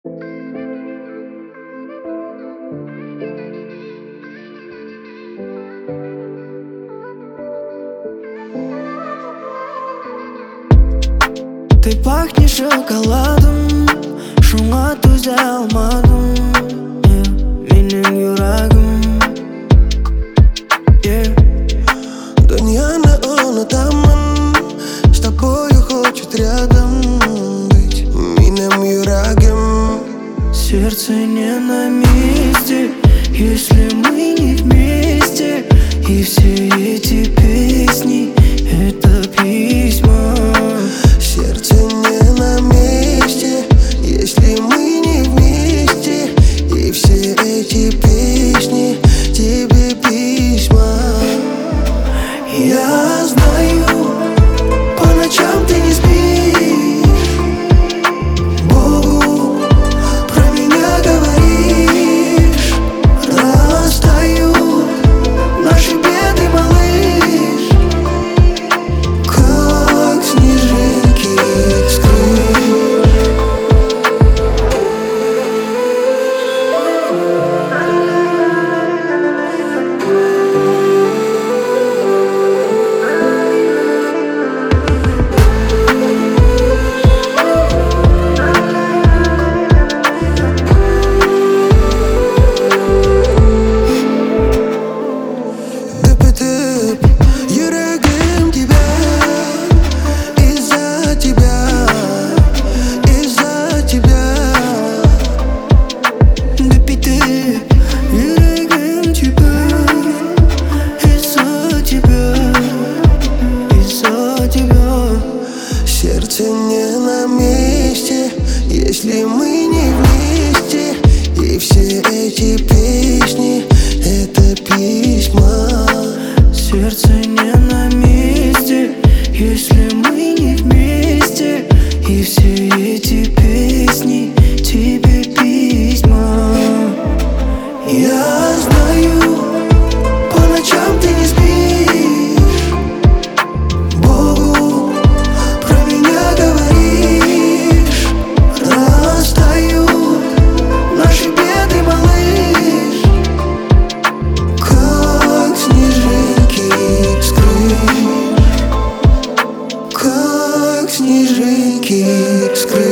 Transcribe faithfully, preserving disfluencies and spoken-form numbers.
Ты пахнешь шоколадом, шуңа түзә алмадым, yeah, менің йөрәгем, yeah. Дөньяны онытамын, с тобою хочет рядом быть минем йөрәгем. Сердце не на месте, если мы не вместе. И все эти песни — это письма. Сердце не на месте, если мы не вместе. И все эти песни тебе письма. Я знаю, по ночам ты не спишь, Богу про меня говоришь. Растают наши беды, малыш, Как снежинки скрыть. Йөрәгем тебя из-за тебя, из-за тебя. Дөп-дөп, йөрәгем тебя, из-за тебя, из-за тебя. Сердце не на месте, если мы не вместе. И все эти песни — это письма. Сердце не на месте, если мы не вместе. И все эти песни тебе письма. Я знаю, по ночам ты не спишь, Богу про меня говоришь. Растают наши беды, малыш, Как снежинки скрыть, как снежинки скрыть.